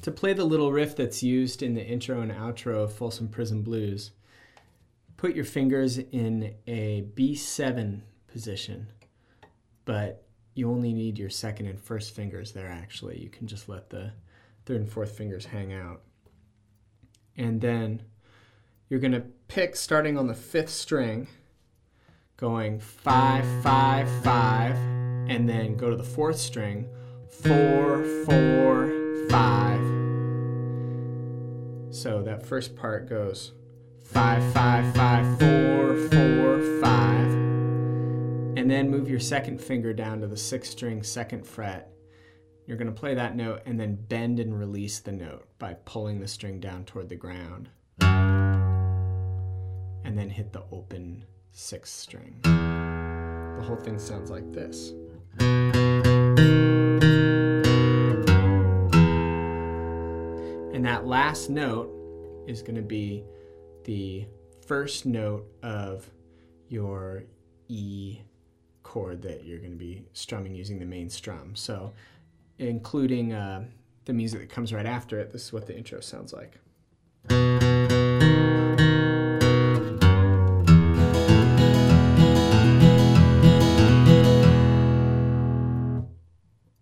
to play the little riff that's used in the intro and outro of Folsom Prison Blues, put your fingers in a B7 position, but you only need your second and first fingers there actually. You can just let the third and fourth fingers hang out. And then you're going to pick, starting on the 5th string, going 5, 5, 5, and then go to the 4th string, 4, 4, 5. So that first part goes 5, 5, 5, 4, 4, 5. And then move your second finger down to the 6th string, 2nd fret. You're going to play that note and then bend and release the note by pulling the string down toward the ground. And then hit the open 6th string. The whole thing sounds like this. And that last note is going to be the first note of your E chord that you're going to be strumming using the main strum. So including the music that comes right after it, this is what the intro sounds like.